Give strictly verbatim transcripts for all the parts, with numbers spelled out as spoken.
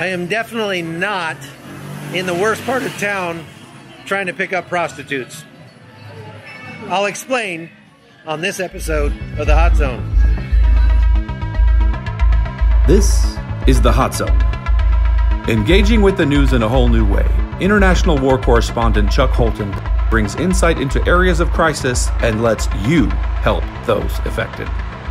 I am definitely not in the worst part of town trying to pick up prostitutes. I'll explain on this episode of The Hot Zone. This is The Hot Zone. Engaging with the news in a whole new way, international war correspondent Chuck Holton brings insight into areas of crisis and lets you help those affected.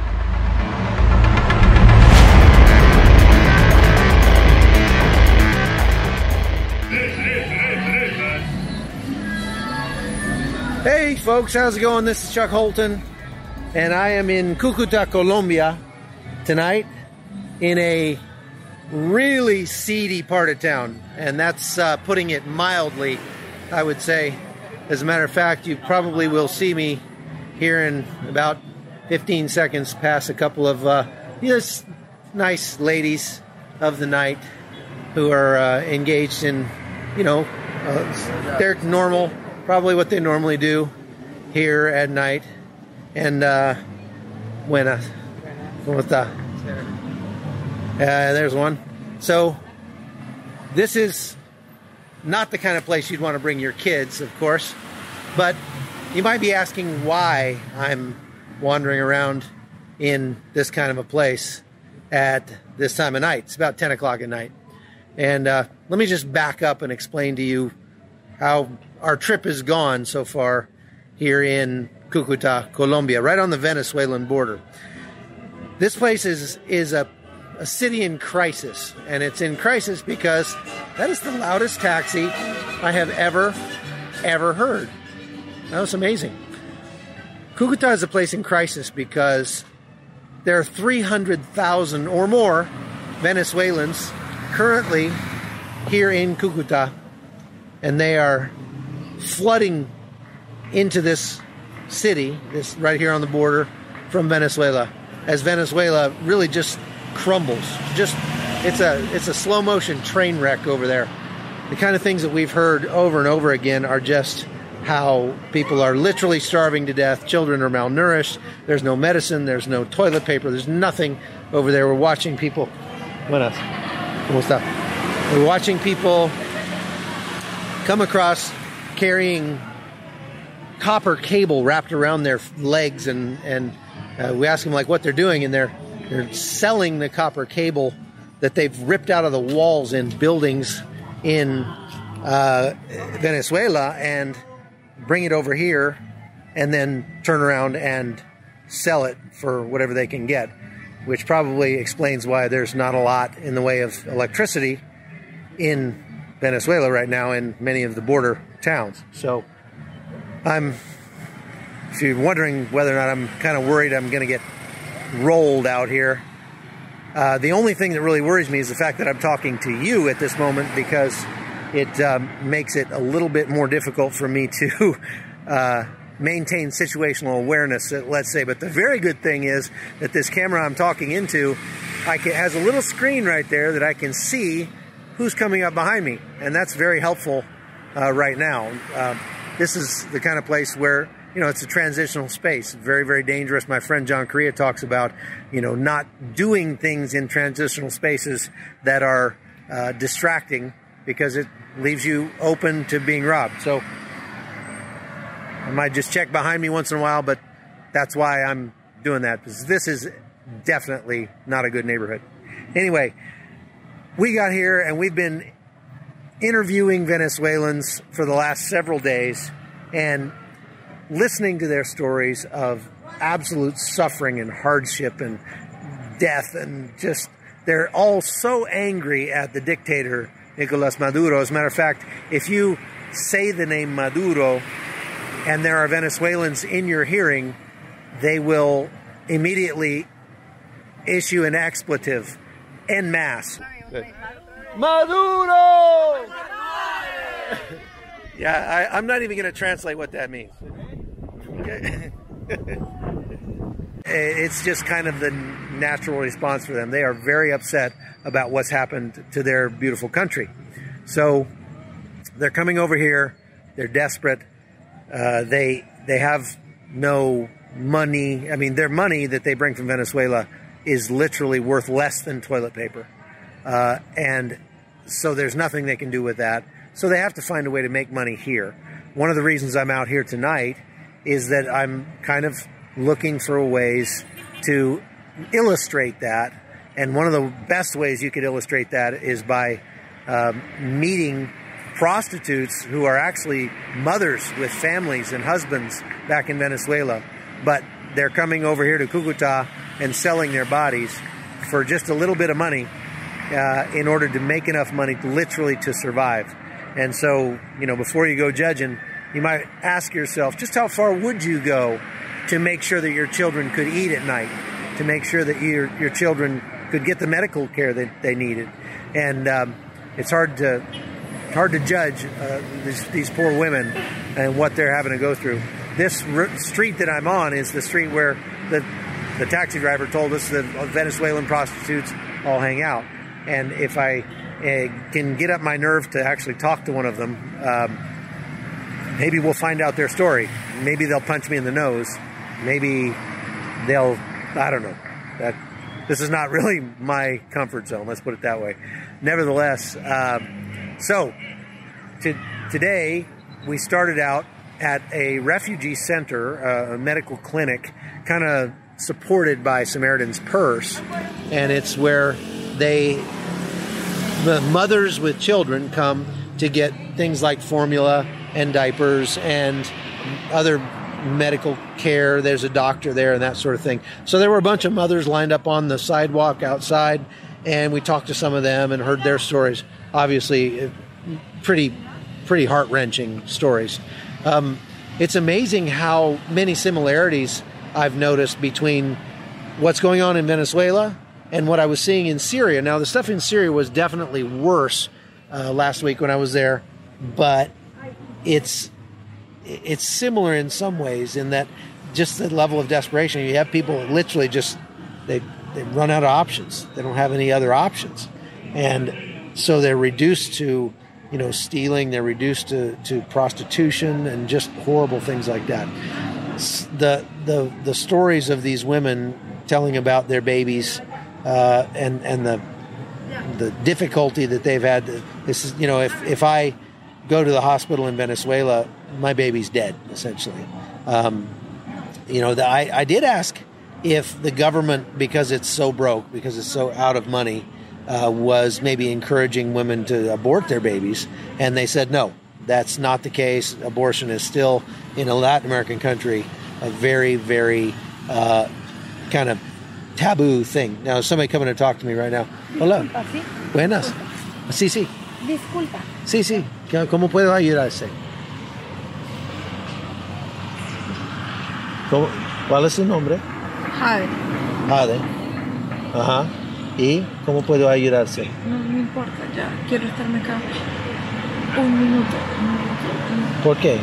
Hey folks, how's it going? This is Chuck Holton, and I am in Cucuta, Colombia tonight in a really seedy part of town, and that's uh, putting it mildly, I would say. As a matter of fact, you probably will see me here in about fifteen seconds pass a couple of uh, yes, nice ladies of the night who are uh, engaged in, you know, uh, their normal, probably what they normally do here at night. And uh, buenas, ¿cómo está? Uh, there's one. So this is not the kind of place you'd want to bring your kids, of course, but you might be asking why I'm wandering around in this kind of a place at this time of night. It's about ten o'clock at night. And uh, let me just back up and explain to you how our trip has gone so far here in Cucuta, Colombia, right on the Venezuelan border. This place is, is a A city in crisis, and it's in crisis because that is the loudest taxi I have ever, ever heard. That was amazing. Cucuta is a place in crisis because there are three hundred thousand or more Venezuelans currently here in Cucuta, and they are flooding into this city, this right here on the border from Venezuela, as Venezuela really just crumbles. Just it's a it's a slow motion train wreck over there. The kind of things that we've heard over and over again are just how people are literally starving to death. Children are malnourished. There's no medicine. There's no toilet paper. There's nothing over there. We're watching people. Buenas. ¿Cómo está? We're watching people come across carrying copper cable wrapped around their legs, and and uh, we ask them like what they're doing, and they're They're selling the copper cable that they've ripped out of the walls in buildings in uh, Venezuela and bring it over here and then turn around and sell it for whatever they can get, which probably explains why there's not a lot in the way of electricity in Venezuela right now in many of the border towns. So I'm, if you're wondering whether or not I'm kind of worried I'm going to get rolled out here. Uh, the only thing that really worries me is the fact that I'm talking to you at this moment, because it um, makes it a little bit more difficult for me to uh, maintain situational awareness, let's say. But the very good thing is that this camera I'm talking into I can, has a little screen right there that I can see who's coming up behind me, and that's very helpful uh, right now. Uh, this is the kind of place where, you know, it's a transitional space. Very, very dangerous. My friend John Correa talks about, you know, not doing things in transitional spaces that are uh, distracting, because it leaves you open to being robbed. So I might just check behind me once in a while, but that's why I'm doing that, because this is definitely not a good neighborhood. Anyway, we got here and we've been interviewing Venezuelans for the last several days and listening to their stories of absolute suffering and hardship and death, and just, they're all so angry at the dictator, Nicolas Maduro. As a matter of fact, if you say the name Maduro and there are Venezuelans in your hearing, they will immediately issue an expletive en masse. Maduro! Yeah, I, I'm not even going to translate what that means. Okay. It's just kind of the natural response for them. They are very upset about what's happened to their beautiful country. So they're coming over here. They're desperate. Uh, they they have no money. I mean, their money that they bring from Venezuela is literally worth less than toilet paper. Uh, and so there's nothing they can do with that. So they have to find a way to make money here. One of the reasons I'm out here tonight is that I'm kind of looking for ways to illustrate that. And one of the best ways you could illustrate that is by um, meeting prostitutes who are actually mothers with families and husbands back in Venezuela, but they're coming over here to Cucuta and selling their bodies for just a little bit of money uh, in order to make enough money to literally to survive. And so, you know, before you go judging, you might ask yourself, just how far would you go to make sure that your children could eat at night, to make sure that your your children could get the medical care that they needed? And um, it's hard to hard to judge uh, these, these poor women and what they're having to go through. This r- street that I'm on is the street where the the taxi driver told us that Venezuelan prostitutes all hang out. And if I uh, can get up my nerve to actually talk to one of them, um, maybe we'll find out their story. Maybe they'll punch me in the nose. Maybe they'll, I don't know. That this is not really my comfort zone, let's put it that way. Nevertheless, um, so to, today we started out at a refugee center, uh, a medical clinic, kind of supported by Samaritan's Purse. And it's where they, the mothers with children come to get things like formula and diapers and other medical care. There's a doctor there and that sort of thing. So there were a bunch of mothers lined up on the sidewalk outside, and we talked to some of them and heard their stories. Obviously, pretty, pretty heart-wrenching stories. Um, it's amazing how many similarities I've noticed between what's going on in Venezuela and what I was seeing in Syria. Now, the stuff in Syria was definitely worse uh, last week when I was there, but it's it's similar in some ways in that just the level of desperation. You have people that literally just, they, they run out of options. They don't have any other options. And so they're reduced to, you know, stealing. They're reduced to, to prostitution and just horrible things like that. The, the, the stories of these women telling about their babies uh, and, and the, the difficulty that they've had. This is, you know, if, if I go to the hospital in Venezuela, my baby's dead, essentially. Um, you know, the, I, I did ask if the government, because it's so broke, because it's so out of money, uh, was maybe encouraging women to abort their babies. And they said, no, that's not the case. Abortion is still, in a Latin American country, a very, very uh, kind of taboo thing. Now, somebody coming to talk to me right now. Hola. Disculpa, ¿sí? Buenas. Sí, sí. Disculpa. Sí, sí. ¿Cómo puedo ayudarse? ¿Cómo? ¿Cuál es su nombre? Jade. Jade. Ajá. ¿Y cómo puedo ayudarse? No, no importa, ya quiero estarme acá un minuto. Un minuto, un minuto. ¿Por qué?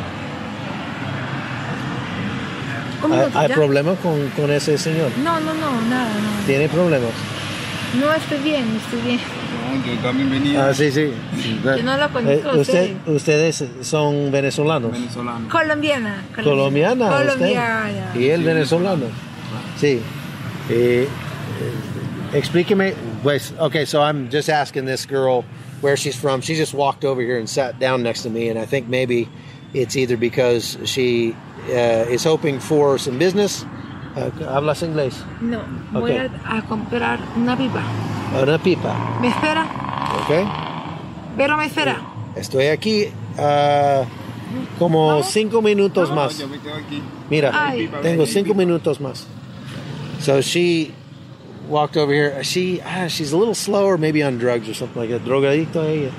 Un ¿Hay, minuto, hay ¿ya? problemas con, con ese señor? No, no, no, nada, nada. ¿Tiene problemas? No, estoy bien, estoy bien. Yo también venía Ah, sí, sí. Yo no lo Eh, conozco a usted, usted. ustedes son venezolanos. venezolano. Colombiana. Colombiana. usted. Colombiana. Y él venezolano. Sí. Eh, eh, explíqueme. Pues, okay, so I'm just asking this girl where she's from. She just walked over here and sat down next to me, and I think maybe it's either because she uh, is hoping for some business. Uh, ¿Hablas inglés? No, voy Ok. a, a comprar una pipa. Una pipa. ¿Me espera? Okay. Pero me espera. Estoy aquí uh, como Vamos. cinco minutos No, más. yo me quedo aquí. Mira, Ay. tengo cinco minutos más. So she walked over here. She ah, she's a little slower, maybe on drugs or something like that. Drogadicto ella.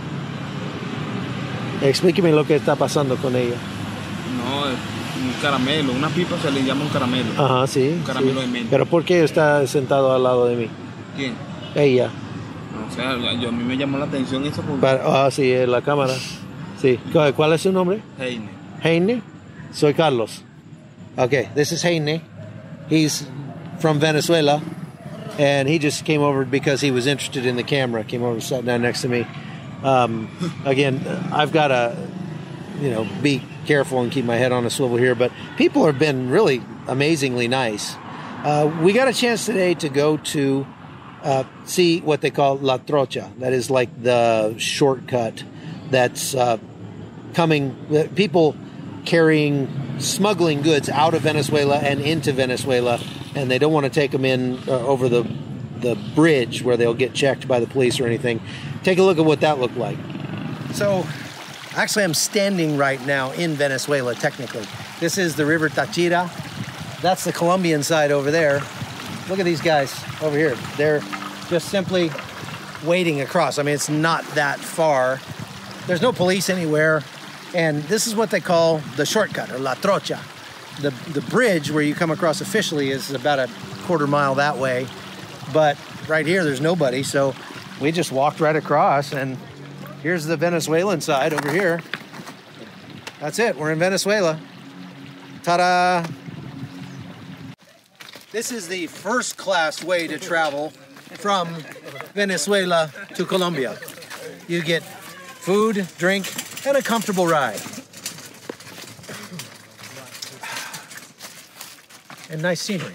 Explíqueme lo que está pasando con ella. No, es un caramelo. Una pipa se le llama un caramelo. Ajá, sí. Un caramelo sí. de menta. Pero ¿por qué está sentado al lado de mí? ¿Quién? Ella. No, o sea, yo, a mí me llamó la atención eso porque... Para- ah, sí, en la cámara. Sí. ¿Cuál cuál es su nombre? Heine. Heine? Soy Carlos. Okay, this is Heine. He's from Venezuela, and he just came over because he was interested in the camera. Came over, sat down next to me. Um, again, I've got to, you know, be careful and keep my head on a swivel here, but people have been really amazingly nice. Uh, we got a chance today to go to uh, see what they call La Trocha. That is like the shortcut that's uh, coming, uh, people carrying, smuggling goods out of Venezuela and into Venezuela, and they don't want to take them in uh, over the the bridge where they'll get checked by the police or anything. Take a look at what that looked like. So, actually I'm standing right now in Venezuela, technically. This is the River Táchira. That's the Colombian side over there. Look at these guys over here. They're just simply wading across. I mean, it's not that far. There's no police anywhere. And this is what they call the shortcut, or La Trocha. The, the bridge where you come across officially is about a quarter mile that way. But right here, there's nobody. So we just walked right across. And here's the Venezuelan side over here. That's it. We're in Venezuela. Ta-da! This is the first class way to travel from Venezuela to Colombia. You get food, drink, and a comfortable ride. And nice scenery.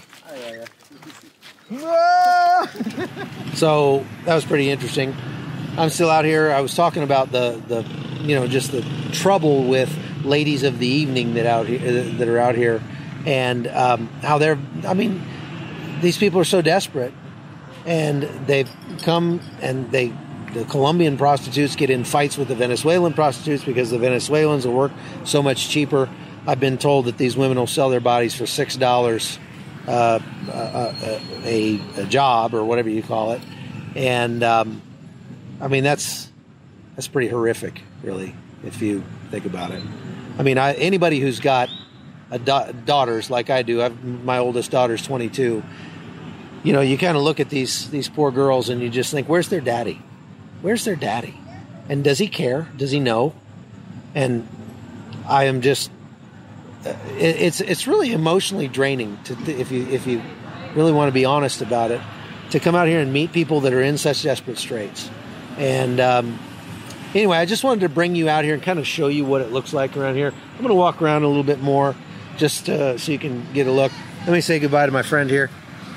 So that was pretty interesting. I'm still out here. I was talking about the, the you know, just the trouble with ladies of the evening that out here, that are out here, and um, how they're, I mean, these people are so desperate, and they've come and they, the Colombian prostitutes get in fights with the Venezuelan prostitutes because the Venezuelans will work so much cheaper. I've been told that these women will sell their bodies for six dollars uh, a, a, a job, or whatever you call it. And, um, I mean, that's, that's pretty horrific, really, if you think about it. I mean, I, anybody who's got a da- daughters like I do, I've, my oldest daughter's twenty-two, you know, you kind of look at these, these poor girls and you just think, where's their daddy? Where's their daddy? And does he care? Does he know? And I am just, it, it's it's really emotionally draining to, if you if you really want to be honest about it, to come out here and meet people that are in such desperate straits. And um, anyway, I just wanted to bring you out here and kind of show you what it looks like around here. I'm going to walk around a little bit more just uh, so you can get a look. Let me say goodbye to my friend here.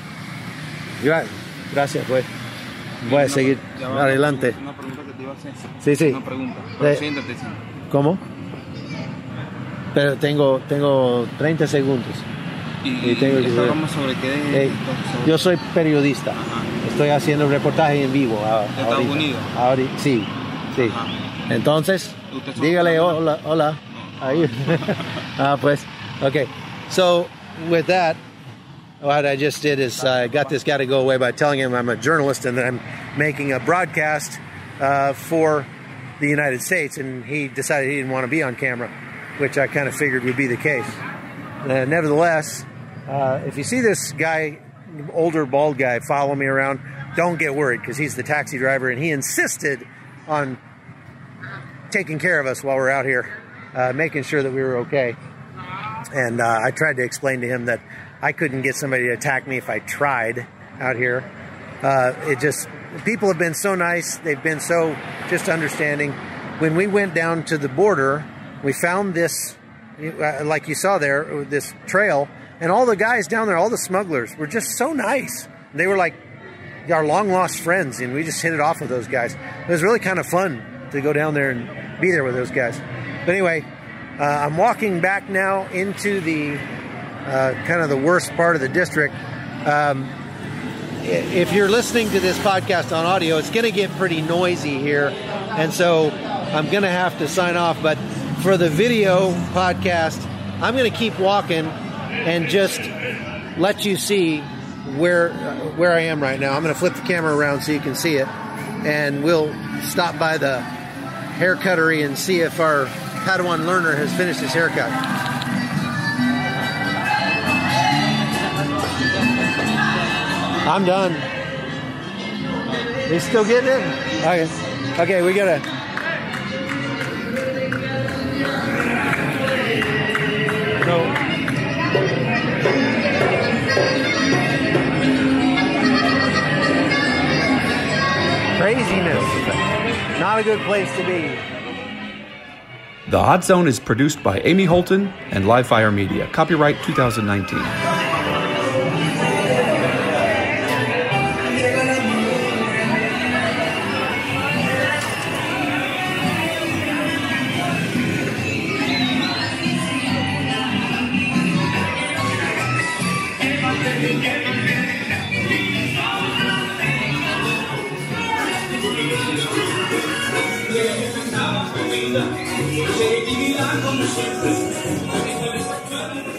Gracias, pues. Voy a seguir adelante. Una pregunta que te iba a hacer. Sí, sí. Una pregunta. Eh, Siéntate. ¿Cómo? Pero tengo, tengo treinta segundos. Y, Y tengo que esta ver. broma sobre qué. Eh, yo soy periodista. Ajá. Estoy haciendo reportaje en vivo. a- ¿De Estados ahorita. Unidos? Ahorita, sí, sí. Ajá. Entonces, ¿Usted es dígale colombiano? hola, hola. Ahí. Ah, pues. Okay. So, with that, what I just did is I uh, got this guy to go away by telling him I'm a journalist and that I'm making a broadcast uh, for the United States, and he decided he didn't want to be on camera, which I kind of figured would be the case. Uh, nevertheless, uh, if you see this guy, older bald guy, follow me around, don't get worried, because he's the taxi driver, and he insisted on taking care of us while we're out here, uh, making sure that we were okay. And uh, I tried to explain to him that I couldn't get somebody to attack me if I tried out here. Uh, it just, people have been so nice. They've been so just understanding. When we went down to the border, we found this, uh, like you saw there, this trail, and all the guys down there, all the smugglers, were just so nice. They were like our long lost friends, and we just hit it off with those guys. It was really kind of fun to go down there and be there with those guys. But anyway, uh, I'm walking back now into the uh, kind of the worst part of the district. Um, if you're listening to this podcast on audio, it's going to get pretty noisy here, and so I'm going to have to sign off. But for the video podcast, I'm going to keep walking and just let you see where uh, where I am right now. I'm going to flip the camera around so you can see it, and we'll stop by the hair cuttery and see if our Padawan learner has finished his haircut. I'm done. He's still getting it? Okay. Okay, we gotta. So. Craziness. Not a good place to be. The Hot Zone is produced by Amy Holton and Livefire Media. Copyright twenty nineteen. Seguridad como siempre.